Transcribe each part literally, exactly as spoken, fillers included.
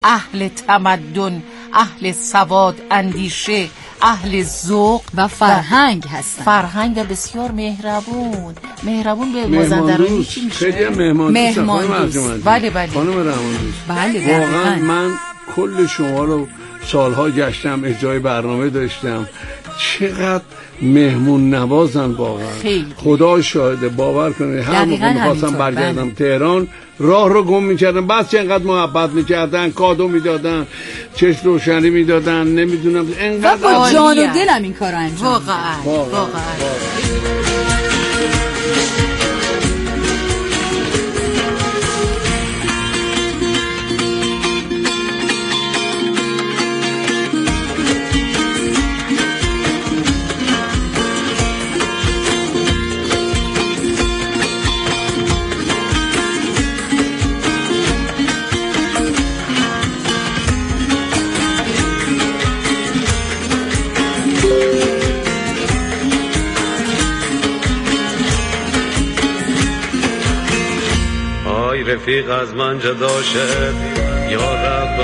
اهل تمدن، اهل سواد اندیشه، اهل ذوق و فرهنگ هستن. فرهنگ و بسیار مهربون. مهربون به مازندرانی چی میشه؟ خیلی مهمان دوست. مهمان دوست. بله بله. خانم رحمان دوست. بله واقعا من کل شما رو سالها گشتم، اجرای برنامه داشتم. چقدر مهمون نوازن واقعا. خیلی. خدا شاهده، باور کنید هر موقع می‌خواستم برگردم تهران راه رو گم می‌کردم، بس چقدر محبت می‌کردن، کادو میدادن، چشم روشنی میدادن، نمیدونم اینقدر با جان و دلم این کارو انجام واقعا واقعا, واقعا. رفیق از من جدا شد یا رب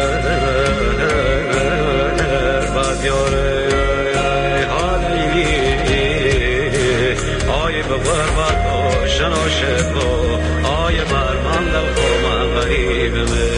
بعد یاره حالی آی ببر بعد شنا شد آی برمم لب من غریب من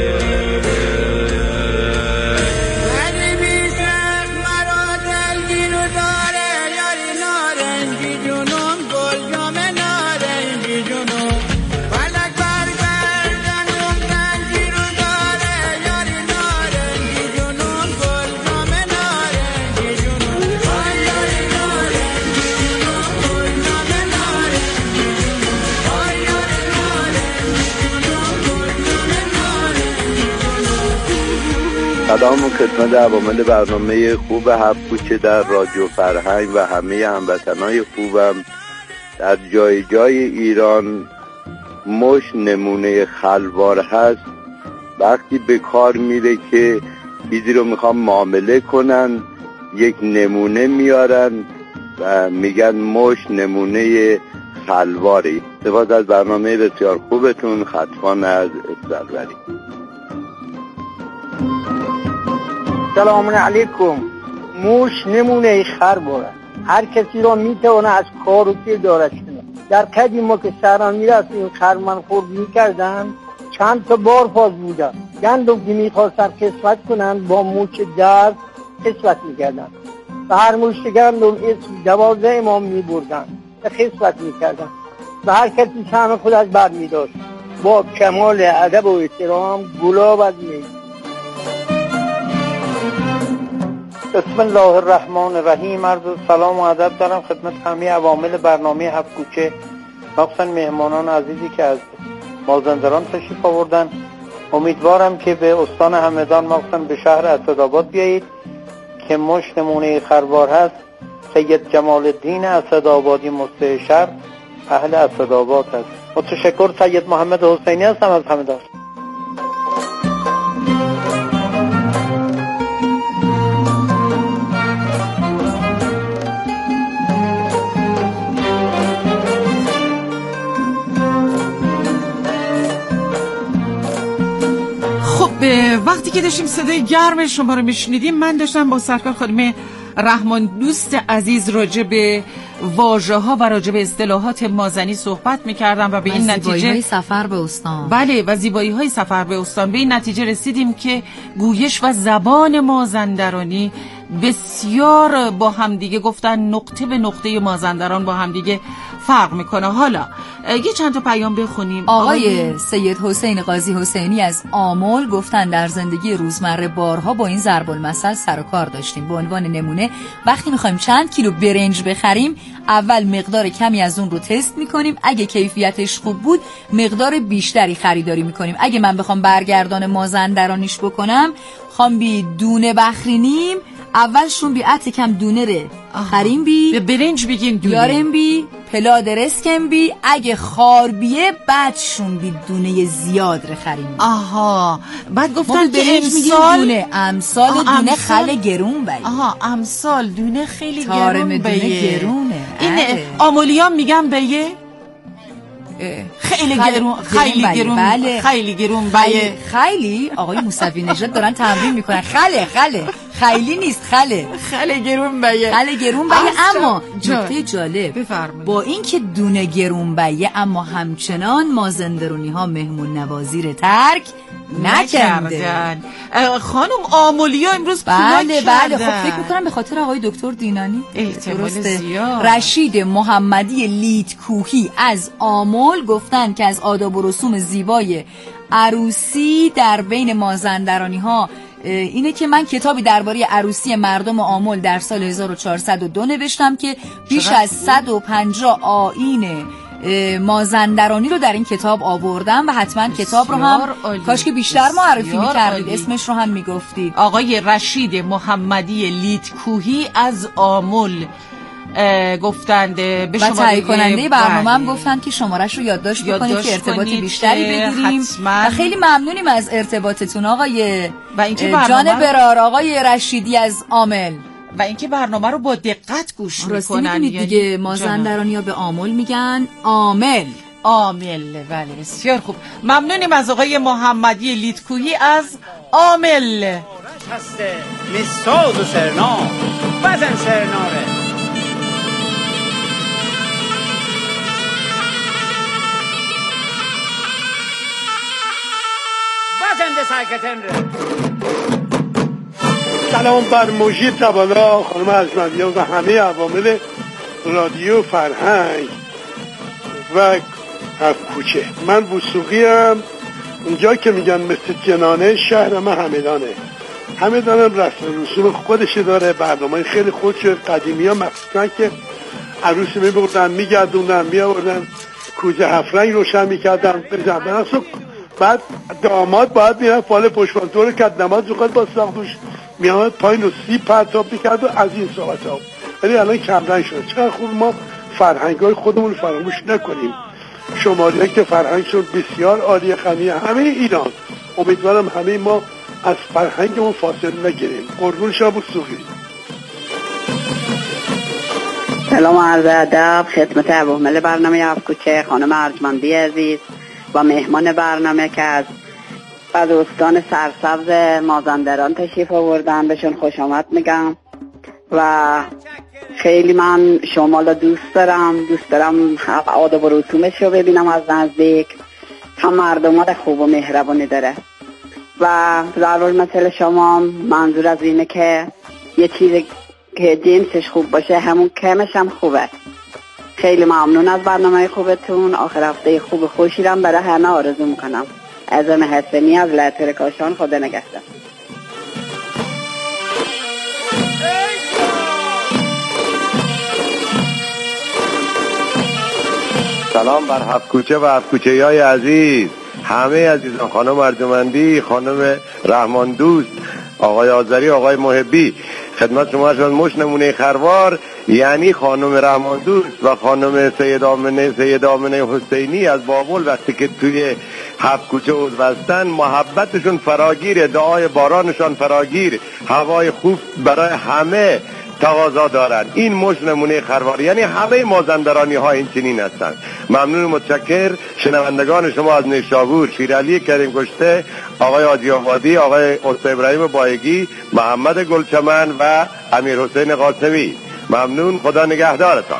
سلام خدمت عوامل برنامه خوب هفت کوچه در رادیو فرهنگ و همه هموطنای خوبم. در جای جای ایران مش نمونه خلوار هست. وقتی به کار میره که چیزی رو میخوام معامله کنن، یک نمونه میارن و میگن مش نمونه خلواره. سپاس از برنامه بسیار خوبتون. خطفان از اسفالوری. سلام علیکم. موش نمونه خرباره. هر کسی را میتونه از کار و کردارش کنه. در قدیم ما که سران میرفتیم خرمن خورد میکردن، چند تا بار پاس بودن. گندم که میخواستن قسمت کنن با موش درد قسمت میکردن و هر موش گندم اسم دوازده امام میبردن و قسمت میکردن و هر کسی سهم خود از بر میداشت. با کمال ادب و احترام گلاب از می. بسم الله الرحمن الرحیم. عرض سلام و ادب دارم خدمت همه عوامل برنامه هفت کوچه، مخصوصا مهمانان عزیزی که از مازندران تشریف آوردن. امیدوارم که به استان همدان، مخصوصا به شهر اسدآباد بیایید که مش نمونه خروار هست. سید جمال الدین اسدآبادی مستشار اهل اسدآباد هست. متشکر. سید محمد حسینی هستم از همدان. وقتی که داشتیم صدای گرم شما رو میشنیدیم، من داشتم با سرکار خانم رحمان دوست عزیز راجع به واژه ها و راجع به اصطلاحات مازنی صحبت میکردم و به این نتیجه زیبایی های سفر به استان. بله و زیبایی های سفر به استان به این نتیجه رسیدیم که گویش و زبان مازندرانی بسیار با همدیگه گفتن نقطه به نقطه مازندران با همدیگه فرق میکنه. حالا یه چند تا پیام بخونیم. آقای, آقای سید حسین قاضی حسینی از آمل گفتن در زندگی روزمره بارها با این ضرب المثل سر و کار داشتیم. به عنوان نمونه وقتی میخوایم چند کیلو برنج بخریم، اول مقدار کمی از اون رو تست میکنیم، اگه کیفیتش خوب بود مقدار بیشتری خریداری میکنیم. اگه من بخوام برگردان مازندرانیش بکنم، خوام بی دونه بخرینیم، اولشون بی عطل کم دونه ره خریم بی برنج بگین دونه یارم بی پلاد رسکم بی، اگه خار بیه بعدشون بی دونه زیاد ره خریم. آها بعد گفتن که امسال دونه امسال دونه امسال... خل گرون بی. آها امسال دونه خیلی تارم گرون دونه بیه. گرونه. این آمولیان میگم بیه خیلی گرون خیلی گرون بله. خیلی گرون بایه خیلی آقای موسوی نژاد دارن تمرین میکنن. خله خله خیلی نیست خله خیلی گرون بایه خله گرون بایه. اما نکته جالب بفرمایید با اینکه دونه گرون بایه اما همچنان مازندرانی ها مهمون نوازی رو ترک نکردن. خانم آمولیا امروز بله بله خب فکر میکنم به خاطر آقای دکتر دینانی احتمال زیاد. رشید محمدی لیتکوهی از آمل گفتن که از آداب و رسوم زیبای عروسی در بین مازندرانی ها اینه که من کتابی درباره عروسی مردم آمل در سال هزار و چهارصد و دو نوشتم که بیش از صد و پنجاه آیین مازندرانی رو در این کتاب آوردم و حتما کتاب رو هم کاش که بیشتر معرفی می‌کردید، اسمش رو هم میگفتید. آقای رشید محمدی لیتکوهی از آمل گفتند به شما و تهیه کننده برنامه هم گفتن که شمارش رو یادداشت بکنید که ارتباطی بیشتری بگیریم و خیلی ممنونیم از ارتباطتون آقای و اینکه جان برار آقای رشیدی از آمل و اینکه برنامه رو با دقت گوش میکنن. یعنی دیگه مازندرانی ها به آمل میگن آمل. آمل بله بسیار خوب. ممنونیم از آقای محمدی لیتکوهی از آمل. هسته میساز و سرنام بزن سرناره بزن ده سرکتن ره. سلام بر مجید تبالا، خانم ارجمندیان و همه عوامل رادیو فرهنگ و هفت کوچه. من وثوقی ام. اونجا که میگن مثل جنانه شهر من همدانه. همدانم رسم رسوم خودش داره، برنامه خیلی خودش. قدیمی ها مخصوصا که عروسی میبردن میگردوندن میآوردن کوزه هفت رنگ روشن میکردن بزن. بعد داماد باید میرن فال پشتوانتو رو کد نماز رو با ساختوش میامد پایین رو سی پرتاب میکرد و از این صحبت ها. ولی الان کمرنگ شده. چقدر خوب ما فرهنگ های خودمون فراموش نکنیم. شمالی که فرهنگ شد بسیار عالی غنیه همه ایران. امیدوارم همه ما از فرهنگمون فاصله نگیریم. قربون شما وثوقی. سلام عرض ادب خدمت عوامل برنامه هفت کوچه، خانم ارجمندی عزیز و مهمان برنامه که از از استان سرسبز مازندران تشریف آوردن، بهشون خوش آمد میگم و خیلی من شمال دوست دارم دوست دارم آداب و رسومش رو ببینم از نزدیک. هم مردمات خوب و مهربانی داره و ضرور مثل شما منظور از اینه که یه چیز که جنسش خوب باشه همون کمش هم خوبه. خیلی ممنون از برنامه خوبتون. آخر هفته خوب خوشی رو برای همه آرزو میکنم. اعظم حسنی از لطر کاشان. خدا نگهدار. سلام بر هفت کوچه و هفت کوچه های عزیز، همه عزیزان، خانم ارجمندی، خانم رحمان دوست، آقای آذری، آقای محبی، خدمت شما شد مش نمونه خروار، یعنی خانم رحمان دوست و خانم سید آمنه سید آمنه حسینی از بابل وقتی که توی هفت کوچه عضوستن محبتشون فراگیره، دعای بارانشان فراگیر، هوای خوب برای همه تقاضا دارن. این مش نمونه خروار، یعنی همه مازندرانی ها این چنین هستن. ممنون متشکر. شنوندگان شما از نیشابور، شیرعلی کریم کشته، آقای حاجی آبادی، آقای استاد ابراهیم بایگی، محمد گلچمن و امیر حسین قاسمی. ممنون. خدا نگهدارتان.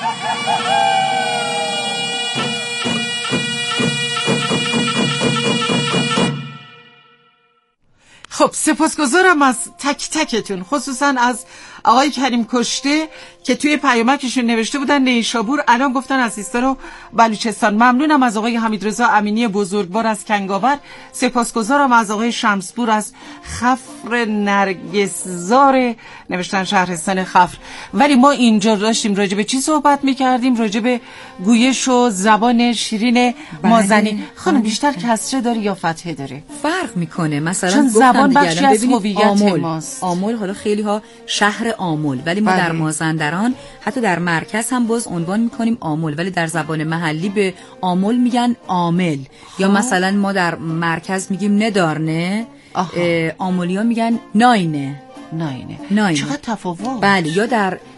خب سپاسگزارم از تک تکتون، خصوصا از آقای کریم کشته که توی پیامکشون نوشته بودن نیشابور، الان گفتن از سیستان و بلوچستان. ممنونم از آقای حمیدرضا امینی بزرگوار از کنگاور. سپاسگزارم از آقای شمسپور از خفر نرگسزار، نوشتن شهرستان خفر. ولی ما اینجا داشتیم راجع به چی صحبت می‌کردیم؟ راجع به گویش و زبان شیرین مازنی. خانم بیشتر کسره داره یا فتحه داره؟ فرق میکنه. مثلا چون زبان بخشی از هویت ماست. آمل، حالا خیلی ها شهر آمل، ولی ما بله. در مازندران حتی در مرکز هم باز عنوان میکنیم آمل، ولی در زبان محلی به آمل میگن آمل. یا مثلا ما در مرکز میگیم ندارنه، آملی ها میگن ناینه. ناینه. ناینه. چقدر تفاوت. بله. یا در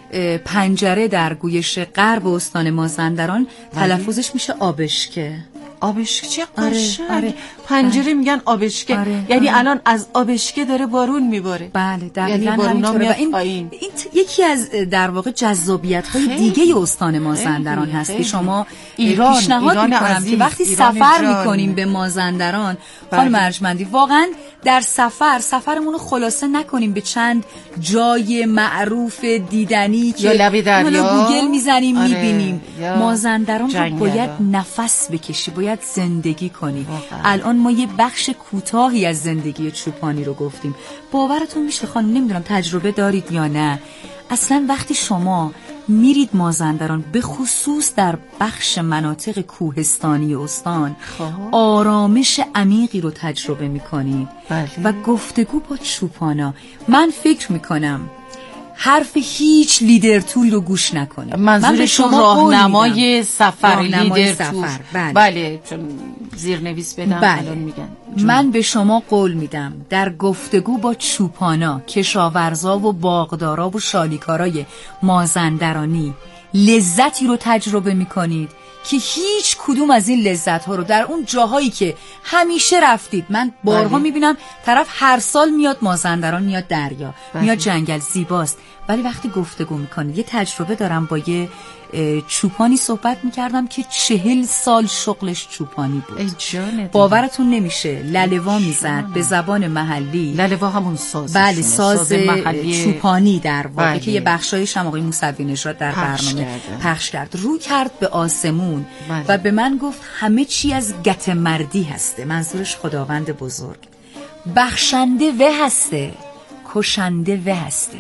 پنجره در گویش غرب استان مازندران تلفظش میشه آبشکه. آبشکه چه آره، قشنگ. آره. پنجره آره. میگن آبشکه. آره، یعنی آره. الان از آبشکه داره بارون میباره. بله دقیقاً یعنی بارونا همینطوره. و این, پایین. این یکی از در واقع جذابیت‌های دیگه استان مازندران هست خیلی. که شما ایران، پیشنهاد ایران میکنم عزیز، که وقتی ایران سفر جان. میکنیم به مازندران بله. خانم ارجمندی واقعا در سفر سفرمون رو خلاصه نکنیم به چند جای معروف دیدنی که یا لب دریا. حالا گوگل میزنیم آره. میبینیم. یا مازندران رو جنگلا. باید نفس بکشی، باید زندگی کنی. واقعا. الان ما یه بخش کوتاهی از زندگی چوپانی رو گفتیم. باورتون میشه خانم، نمیدونم تجربه دارید یا نه، اصلا وقتی شما میرید مازندران به خصوص در بخش مناطق کوهستانی استان خب. آرامش عمیقی رو تجربه میکنید. بله. و گفتگو با چوپانا، من فکر میکنم حرف هیچ لیدر توری رو گوش نکنید. منظورشون راهنمای سفر، راهنمای لیدر سفر. تور. بله. بله چون زیرنویس بدم بله. الان میگن جون. من به شما قول میدم در گفتگو با چوپانا، کشاورزا و باغدارا و شالیکارای مازندرانی لذتی رو تجربه میکنید که هیچ کدوم از این لذت ها رو در اون جاهایی که همیشه رفتید، من بارها بله. میبینم طرف هر سال میاد مازندران، میاد دریا، بله. میاد جنگل، زیباست، ولی وقتی گفتگو میکنید، یه تجربه دارم با یه چوپانی صحبت میکردم که چهل سال شغلش چوپانی بود. ای جانه، باورتون نمیشه للوا میزد به زبان محلی. للوا همون ساز، بله ساز, ساز محلی چوپانی در واقع بله. که یه بخشایش هم آقای موسوی نژاد در پخش برنامه کرده. پخش کرد. رو کرد به آسمون بله. و به من گفت همه چی از گت مردی هسته، منظورش خداوند بزرگ. بخشنده و هسته، کشنده و هسته.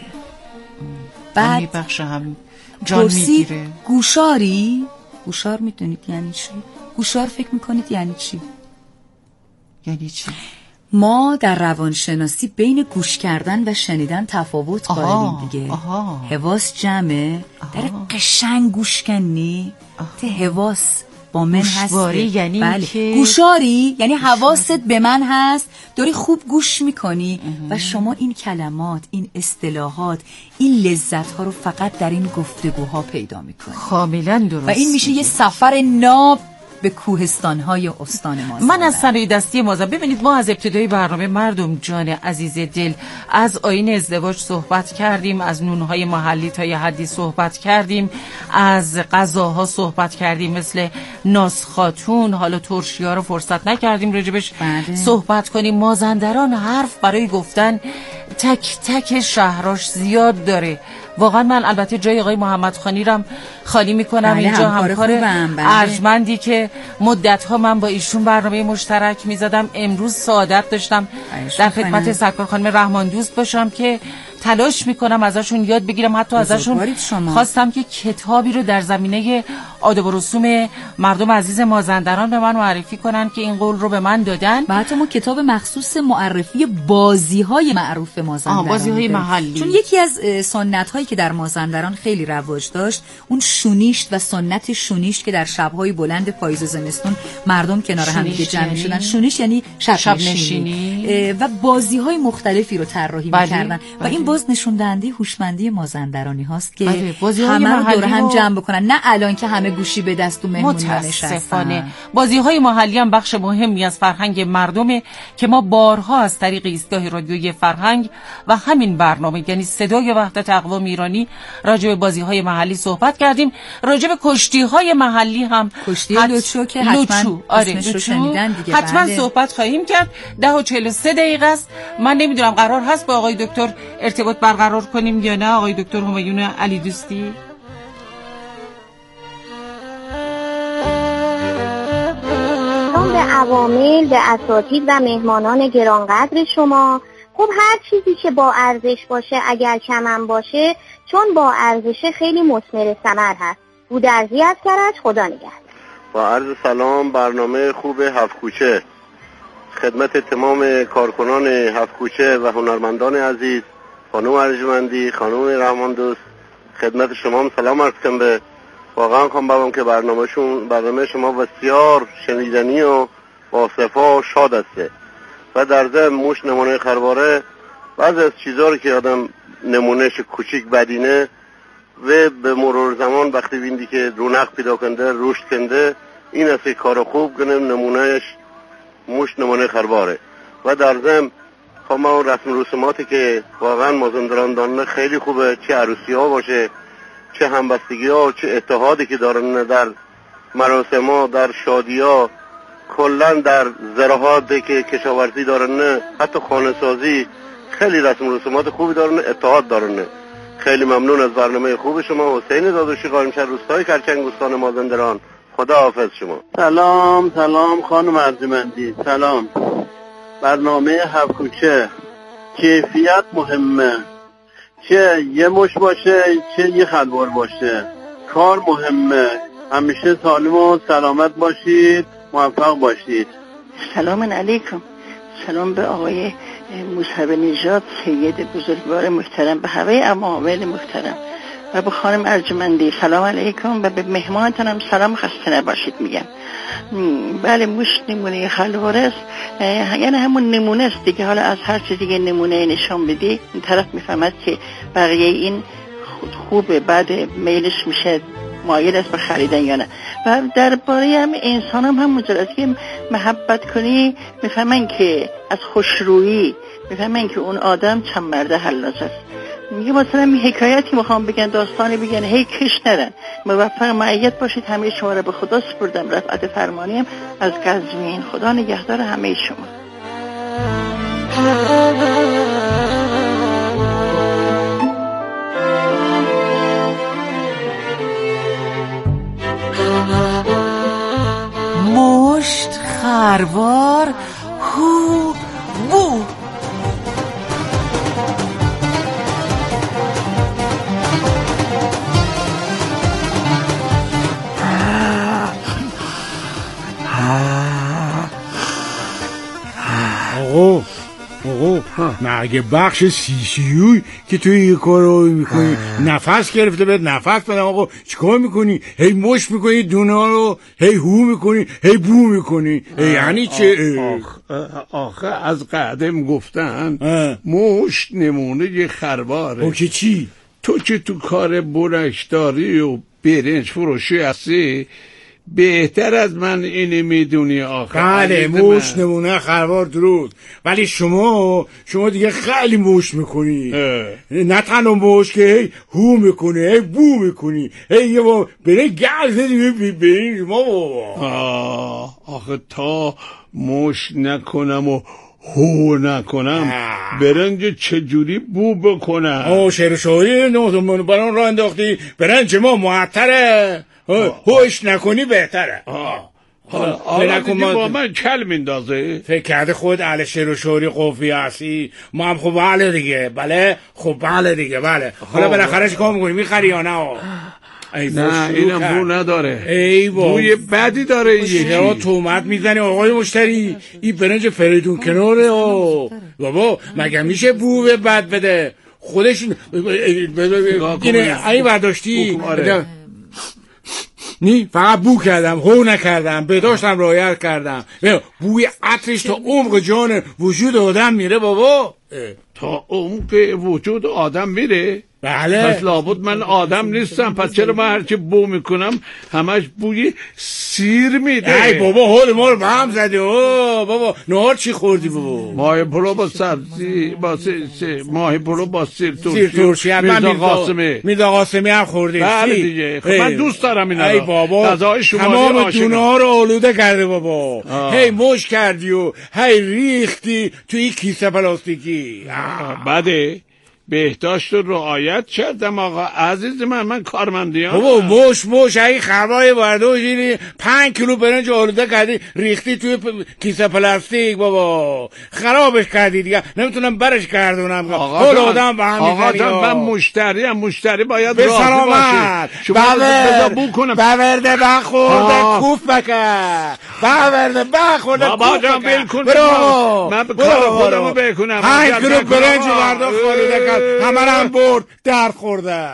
بعد بعد بخش هم جان میگیره. گوشاری؟ گوشار میدونید یعنی چی؟ گوشار فکر میکنید یعنی چی؟ یعنی چی؟ ما در روانشناسی بین گوش کردن و شنیدن تفاوت قائلیم دیگه. آها. حواس جمعه، در قشنگ گوش کنی ته حواس با من هست. یعنی بله. که گوشاری یعنی حواست به من هست، داری خوب گوش میکنی و شما این کلمات، این اصطلاحات، این لذت ها رو فقط در این گفتگوها پیدا میکنی. کاملا درست. و این میشه یه سفر ناب به کوهستان‌های استان مازندران. من از صنایع دستی مازندران، ببینید ما از ابتدای برنامه مردم جان عزیز دل از آیین ازدواج صحبت کردیم، از نونهای محلی تا یه حدی صحبت کردیم، از غذاها صحبت کردیم مثل ناس خاتون، حالا ترشی‌ها رو فرصت نکردیم راجبش بله. صحبت کنیم. مازندران حرف برای گفتن تک تک شهراش زیاد داره. واقعا من البته جای آقای محمد خانی رم خالی میکنم. بله، اینجا همکار همکار خوبم. بله. ارجمندی که مدت‌ها من با ایشون برنامه مشترک میزدم، امروز سعادت داشتم در خدمت سرکار خانم رحمان دوست باشم که تلاش میکنم ازشون یاد بگیرم. حتی ازشون خواستم که کتابی رو در زمینه آداب و رسوم مردم عزیز مازندران به من معرفی کنن که این قول رو به من دادن. و حتی ما کتاب مخصوص معرفی بازی‌های معروف مازندران، بازی‌های محلی، چون یکی از سنت‌هایی که در مازندران خیلی رواج داشت اون شونیشت و سنت شونیشت که در شب‌های بلند پاییز و زمستون مردم کنار هم دیگه جمع می‌شدن. شونیشت یعنی شب, شب نشینی و بازی‌های مختلفی رو طراحی می‌کردن و این باز نشون دهنده هوشمندی مازندرانی هاست که بله. همه رو دور هم جمع بکنن، نه الان که همه گوشی به دست و مهمونی نشستن. بازی‌های محلی هم بخش مهمی از فرهنگ مردمه که ما بارها از طریق ایستگاه رادیویی فرهنگ و همین برنامه یعنی صدای وحدت اقوام ایرانی راجع به بازی‌های محلی صحبت کردیم. راجع به کشتی‌های محلی هم، کشتی حت... لوچو که حتما آره لوچو شنیدن دیگه، حتما بله. صحبت خواهیم کرد. ده و چهل و سه دقیقه است. من نمیدونم قرار هست با آقای دکتر ارتباط برقرار کنیم یا نه. آقای دکتر همایون علی دوستی، به عوامل، به اساتید و مهمانان گرانقدر شما، خب هر چیزی که با ارزش باشه اگر کمم باشه چون با ارزش خیلی مثمر ثمر هست. بودرزی از کرج، خدا نگهدار. با عرض سلام، برنامه خوب هفت کوچه خدمت تمام کارکنان هفت کوچه و هنرمندان عزیز، خانم ارجمندی، خانم رحمان دوست، خدمت شما هم سلام عرض کنم. به واقعا خواهم بگم که برنامهشون برنامه شما بسیار شنیدنی و با صفا و شاد است و در ضمن موش نمونه خرواره بعضی از چیزها رو که آدم نمونهش کوچیک بدینه و به مرور زمان وقتی ویندی که رونق پیدا کنده رشد کنده این است کار خوب کنیم نمونهش مش نمونه خرواره و در ضمن ما اون رسم رسوماتی که واقعا مازندران دانه خیلی خوبه، چه عروسی ها باشه چه همبستگی ها چه اتحادی که دارن در مراسم ها در شادی ها کلن در زراعتی که کشاورزی دارن حتی خانه سازی خیلی رسم رسومات خوبی دارن اتحاد دارن. خیلی ممنون از برنامه خوب شما. حسین دادوشی قائمشهر روستای کرچنگ استان مازندران. خدا حافظ شما. سلام سلام خانم ارجمندی. سلام. برنامه هفت کوچه کیفیت مهمه، چه یه مش باشه چه یه خلوار باشه، کار مهمه. همیشه سالم و سلامت باشید، موفق باشید. سلام علیکم. سلام به آقای مصعب نژاد سید بزرگوار محترم، به همه عوامل محترم و به خانم ارجمندی سلام علیکم و به مهمانتانم سلام خسته نباشید میگم. بله موش نمونه خلوار است، یعنی همون نمونه است دیگه. حالا از هر چیز دیگه نمونه نشان بدی این طرف میفهمد که بقیه این خوبه، بعد میلش میشه مایل است به خریدن یا نه. و درباره هم انسان هم همونجور است که محبت کنی میفهمن که از خوشرویی میفهمن که اون آدم چند مرده حلاج است. میگه مثلا این حکایتی میخوام بگن، داستانی بگن، هی کش ندن. موفق معید باشید. همه شما را به خدا سپردم. رفعت فرمانیم از قزوین. خدا نگهدار همه شما. مشت خروار هو بو. آقا آقا مگه بخش سی سیوی که توی یه کارو میکنی نفس گرفته بهت نفس بدم؟ آقا چیکار میکنی؟ هی مش میکنی دونه رو، هی هو میکنی، هی بو میکنی، یعنی چه؟ آخه از قدم گفتن مشت نمونه یه خرواره. او که چی؟ تو که تو کار برشداری و برنج فروشی هستی بهتر از من اینی میدونی. آخه بله موش نمونه خروار درود، ولی شما شما دیگه خیلی موش میکنی. نه تنها موش که هی هو میکنی، هی بو میکنی، هی یه با بره گرده دیگه برین شما. آه آخه تا موش نکنم و هو نکنم برنج چجوری بو بکنم؟ آه شعر شعری نوزمون بران را انداختی. برنج ما معطره، هوش نکنی بهتره. حالا دیگه با من کل میندازه. فکر کرده خود اهل شعر و شعری قوی هستی؟ ما هم خب بله دیگه. بله خب بله دیگه. بله حالا بالاخره چیکار میکنی؟ میخری یا نه؟ نه اینم بو نداره. ای بابا بوی بدی داره. این یکی چرا تومت میزنی آقای مشتری؟ این برنج فریدون کناره. بابا مگه میشه بو بد بده؟ خودش اینه این برداشتی. نی فقط بو کردم، هو نکردم، بداشتم رعایت کردم. بوی عطرش تا عمق جان وجود آدم میره بابا. تا عمق وجود آدم میره؟ بله. پس لابد من آدم نیستم. پس چرا من هرچی بو میکنم همش بوی سیر میده؟ ای بابا حال ما رو به هم زده. اوه بابا نهار چی خوردی بابا؟ ماه پلو با سبزی با سه ماه پلو با سیر ترشی. سیر ترشی میرزا قاسمی. میرزا قاسمی هم خوردی؟ بله دیگه. خب من دوست دارم اینا. ای بابا غذای شمالی تمام دونه ها رو آلوده کرده بابا. هی مش کردی و هی ریختی توی این کیسه پلاستیکی. بده بهداشت رو رعایت کردم آقا عزیز من. من کارمندیام. بابا موش موش این خبای برده و جیری پنج کیلو برنج آلوده کردی ریختی توی پ... کیسه پلاستیک بابا. خرابش کردی دیگه. نمیتونم برش گردونم. آقا جان آدم به هم آقا جان من مشتری هم مشتری باید راضی باشه. شما بذار بو کنم. بورده بخورده کوف بکن. بورده بخورده بابا جان بلکن. برو من کار خودمو بکنم. پنج کیلو برنج برده آلوده کرد همه هم برد در خورده.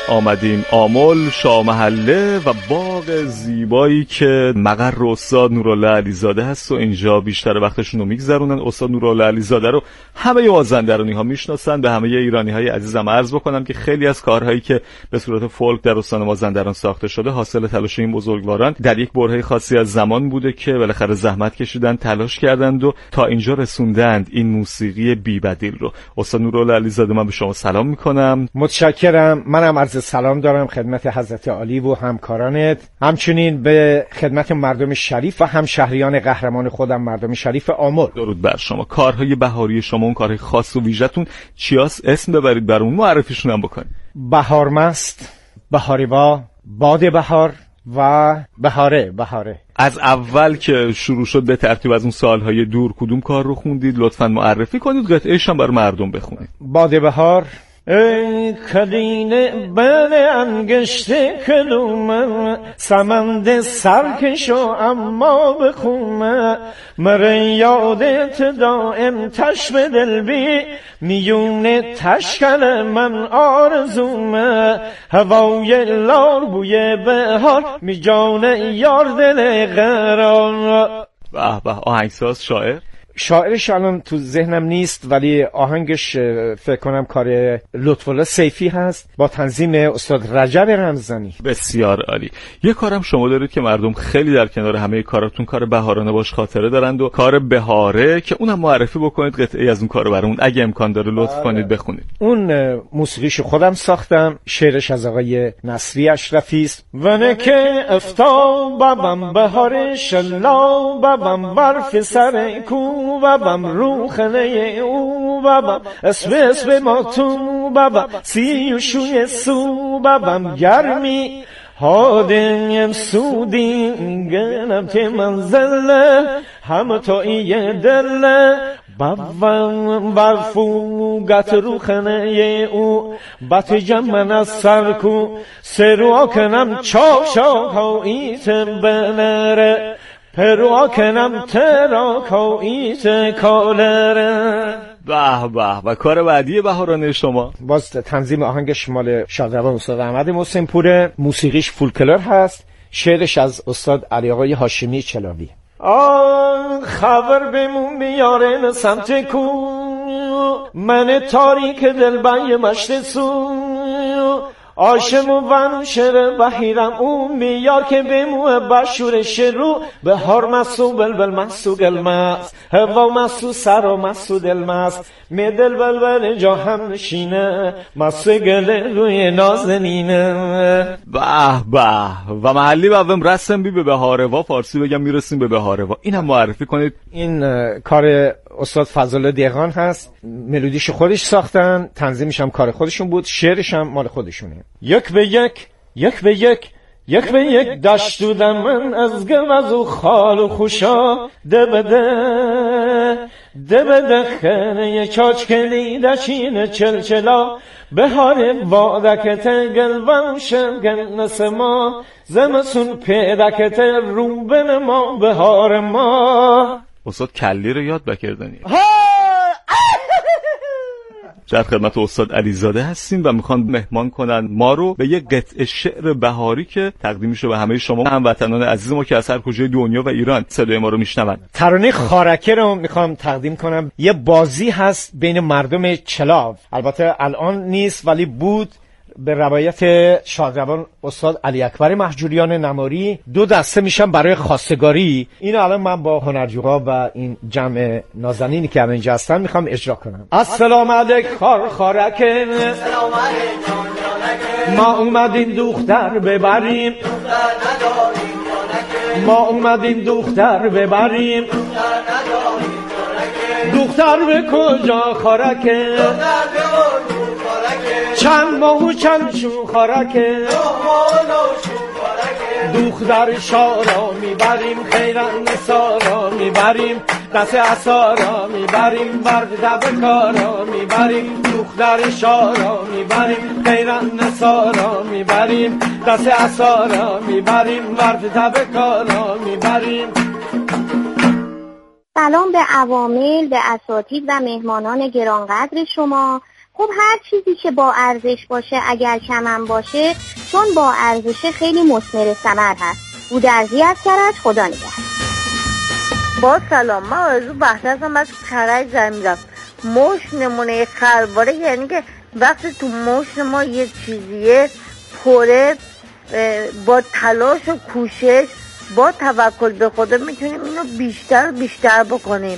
آمدیم آمل، شاه محله و باغ زیبایی که مقر استاد نورالله علیزاده هست و اینجا بیشتر وقتشون رو میگذرونن. استاد نورالله علیزاده رو همه مازندرانی ها میشناسن. به همه ایرانی های عزیزم عرض بکنم که خیلی از کارهایی که به صورت فولک در استان مازندران ساخته شده حاصل تلاش این بزرگواران در یک برهه خاصی از زمان بوده که بالاخره زحمت کشیدن، تلاش کردند و تا اینجا رسوندند این موسیقی بی بدیل رو. استاد نورالله علیزاده، من به شما سلام میکنم. متشکرم. منم عرض سلام دارم خدمت حضرت عالی و همکارانت، همچنین به خدمت مردم شریف و همشهریان قهرمان خودم مردم شریف آمل. درود بر شما. کارهای بهاری شما، اون کارهای خاص و ویژه‌تون چیاست؟ اسم ببرید برامون، معرفیشون هم بکنید. بهارمست، بهاریوا، باد بهار و بهاره بهاره. از اول که شروع شد به ترتیب از اون سالهای دور کدوم کار رو خوندید؟ لطفاً معرفی کنید، قطعه‌اش هم برای مردم بخونید. باد بهار. ای کدینه بله انگشته کلومه سمند سرکشو اما بخومه مره یادت دائم تش به دل بی میونه تشکل من آرزومه هوای لال بوی بهار می جان یار دل قرار. به به، آهنگساز، شاعر شاعرش الان تو ذهنم نیست ولی آهنگش فکر کنم کار لطف‌الله سیفی هست با تنظیم استاد رجب رمضانی. بسیار عالی. یه کارم شما دارید که مردم خیلی در کنار همه کاراتون کار بهارانه باش خاطره دارند و کار بهاره که اونم معرفی بکنید، قطعه از اون کار برامون اگه امکان داره لطف کنید بخونید. اون موسیقیشو خودم ساختم، شعرش از آقای نصری اشرفی است. ونه که افتا بابم بهار شلا بابم برف سر کو بابم رو خنه او بابم اسب اسب ما تو بابم سیوشوی سو بابم گرمی هادم سودی گنم تی منزل هم تا ای دل بابم برفو گت رو خنه او بات جمن از سرکو سروا کنم چاک چاک ها ایتم بنره پروا کنم ترا کویت کالره. به به. و کار بعدی بهارانه شما؟ باز تنظیم آهنگ شمال شادروان استاد احمد محسن پور، موسیقیش فولکلور هست، شعرش از استاد علی آقای هاشمی چلاوی. آه خبر بمون بیارن سمت کو من تاریک دل بای مشت سو آشم و ونوشر بحیرم اون میار که بموه بشور شروع بهار مسو بلبل مسو گلمس هوا مسو سر و مسو دلمس می دل بلبل جا هم نشینه مسو گله روی نازنینه. به به. و محلی بوم رسم بی به بهاروا، فارسی بگم میرسیم به بهاروا. این هم معرفی کنید. این کار استاد فضل دیغان هست، ملودیش خودش ساختن، تنظیمش هم کار خودشون بود، شعرش هم مال خودشونه. یک به یک یک به یک یک به یک دشتودم من از گوز و خال و خوشا ده بده ده بده خنه چاچ کلی دشین چلچلا بهار وادکت گلوان شمگن نسما زمسون پیدکت روبن ما بهار ما. استاد کلی رو یاد بکردنی. در خدمت استاد علیزاده هستیم و میخوان مهمان کنن ما رو به یک قطعه شعر بهاری که تقدیم میشه به همه شما هموطنان عزیز ما که از هر کجای دنیا و ایران صدای ما رو میشنون. ترانه خارکه رو میخوام تقدیم کنم. یه بازی هست بین مردم چلاو، البته الان نیست ولی بود، به روایت شادروان استاد علی اکبر مهجوریان نماری. دو دسته میشن برای خواستگاری. اینو الان من با هنرجوها و این جمع نازنینی که اینجا هستن میخوام اجرا کنم. السلام علیک خار خارکه، ما اومدیم دختر ببریم، ما اومدیم دختر ببریم، دختر به کجا خارکه، چند ماه و چند چون خارکه، دختر شارا میبریم، خیرن نسارا میبریم، دست اصارا میبریم، برد دب کارا میبریم، دختر شارا میبریم، خیرن نسارا میبریم، دست اصارا میبریم، برد دب کارا میبریم. سلام به عوامل، به اساتید و مهمانان گرانقدر شما. خب هر چیزی که با ارزش باشه اگر کمم باشه، چون با ارزش خیلی مثمر ثمر هست. بودرزی از کرج، خدا نگهدار. با سلام، من آرزو بحث هستم از کرج زمیدم. مشت نمونه خرواره، یعنی که وقتی تو مشت ما یه چیزیه پره، با تلاش و کوشش با توکل به خدا میتونیم اینو بیشتر بیشتر بکنیم.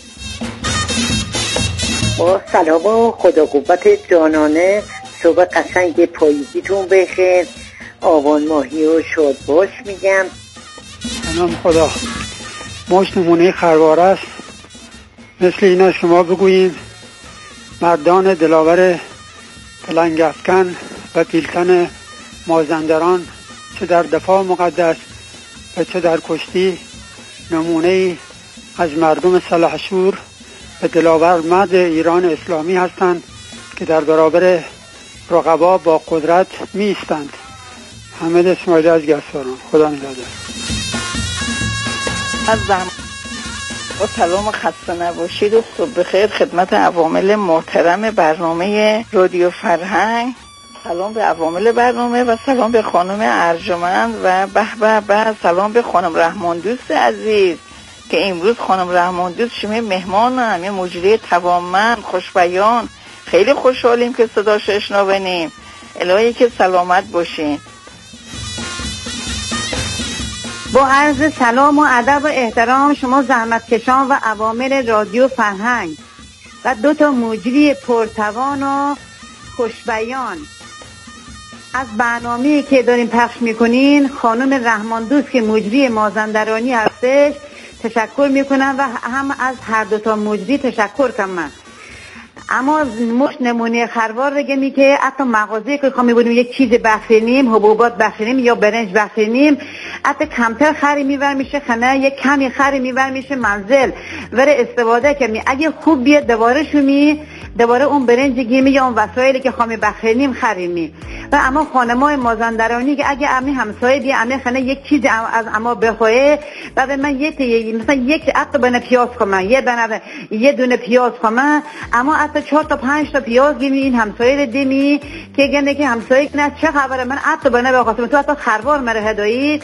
با سلام و خدا قوت جانانه، صبح قشنگ پاییزیتون بخیر، آبان ماهی و شاد باش میگم. سلام خدا. مشت نمونه خرواره است. مثل اینا شما بگویید مردان دلاور پلنگ افکن و پیلتن مازندران چه در دفاع مقدس و چه در کشتی نمونه از مردم سلحشور و دلاور مرد ایران اسلامی هستند که در برابر رقبا با قدرت می ایستند. حمید اسماعیلی از گسواران، خدا نگهدار. از زحمت با سلام و خسته نباشید و صبح بخیر خدمت عوامل محترم برنامه رادیو فرهنگ. سلام به عوامل برنامه و سلام به خانم ارجمند و به به به سلام به خانم رحمان دوست عزیز که امروز خانم رحمان دوست شما مهمان همه مجری توانمند خوشبیان. خیلی خوشحالیم که صداش اشناونیم. الهی که سلامت باشین. با عرض سلام و ادب و احترام شما زحمتکشان و عوامل رادیو فرهنگ و دو تا مجری پرتوان و خوشبیان از برنامه‌ای که داریم پخش میکنین، خانم رحمان دوست که مجری مازندرانی هستش تشکر میکنم و هم از هر دو تا مجری تشکر کنم. اما مشت نمونه خروار بگم که حتی مغازه که خواهی بودیم یک چیز بخرینیم، حبوبات بخرینیم یا برنج بخرینیم، حتی کمتر خری میور میشه خانه، یک کمی خری میور میشه منزل وره استفاده کمی. اگه خوب بیاد دوباره شمی دوباره اون برنج گیمی یا اون وسایلی که خواهی بخرینیم خریمی. و اما خانمای مازندرانی که اگه امی همسایه بیا امی خانه یک چیز از اما بخواه و به من یه مثلا یک عطر بنه پیاز خواهم، یه بنه یه دونه پیاز خواهم، اما حتی چهار تا پنج تا پیاز گیمی این همسایه رو دیمی که گنده که همسایه نه چه خبره من عطر بنه بخواستم تو حتی خروار مره هدایید.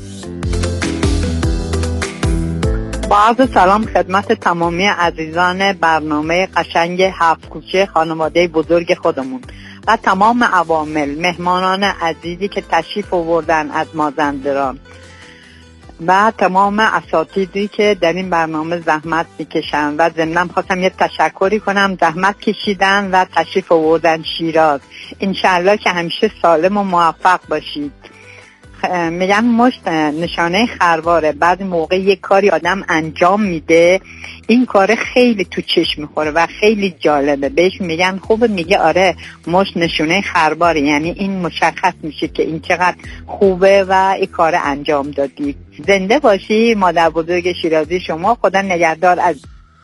با عرض سلام خدمت تمامی عزیزان برنامه قشنگ هفت کوچه خانواده بزرگ خودمون و تمام عوامل مهمانان عزیزی که تشریف آوردن از مازندران و تمام اساتیدی که در این برنامه زحمت میکشن و ضمناً خواستم یه تشکری کنم، زحمت کشیدن و تشریف آوردن شیراز. انشالله که همیشه سالم و موفق باشید. میگن مشت نشانه خرواره. بعد موقع یک کاری آدم انجام میده این کار خیلی تو چشم میخوره و خیلی جالبه، بهش میگن خوبه، میگه آره مشت نشانه خرواره، یعنی این مشخص میشه که این چقدر خوبه و این کار انجام دادی. زنده باشی مادر بزرگ شیرازی شما، خدا نگهدار. از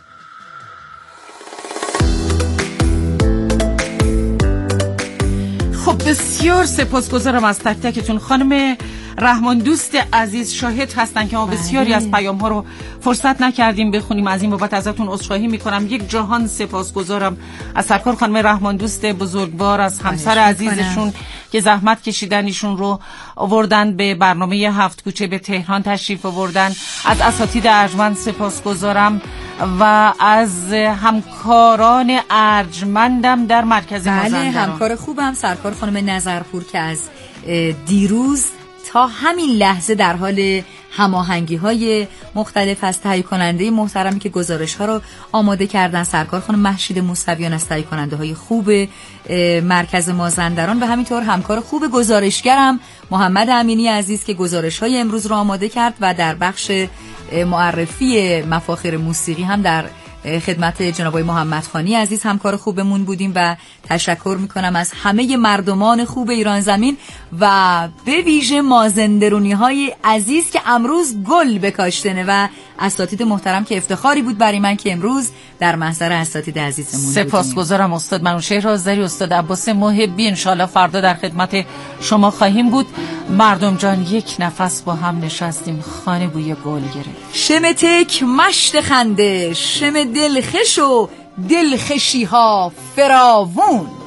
خب بسیار سپاسگزارم از تک تکتون. خانم رحمان دوست عزیز شاهد هستن که ما بسیاری از پیام ها رو فرصت نکردیم بخونیم، از این بابت ازتون عذرخواهی میکنم. یک جهان سپاسگزارم از سرکار خانم رحمان دوست بزرگوار، از همسر عزیزشون که زحمت کشیدن ایشون رو آوردن به برنامه هفت کوچه به تهران تشریف آوردن. از اساتید ارجمند سپاسگزارم و از همکاران ارجمندم در مرکز مازندران. بله، همکار خوبم سرکار خانم نظرپور که از دیروز تا همین لحظه در حال هماهنگی های مختلف از تهیه کننده محترمی که گزارش ها رو آماده کردن، سرکار خانم مهشید موسویان از تهیه کننده های خوب مرکز مازندران و همینطور همکار خوب گزارشگرم محمد امینی عزیز که گزارش های امروز رو آماده کرد و در بخش معرفی مفاخر موسیقی هم در خدمت جناب آقای محمد خانی عزیز همکار خوبمون بودیم و تشکر میکنم از همه مردمان خوب ایران زمین و به ویژه مازندرونی های عزیز که امروز گل بکاشتنه و اساتید محترم که افتخاری بود برای من که امروز در محضر اساتید عزیزمون بودیم. سپاسگزارم استاد منوشهر آذری، استاد عباس محبی. انشالله فردا در خدمت شما خواهیم بود. مردم جان یک نفس با هم نشستیم، خانه بوی گل گرفت. شم تک مشت خنده، شم دلخش و دلخشی ها فراوون.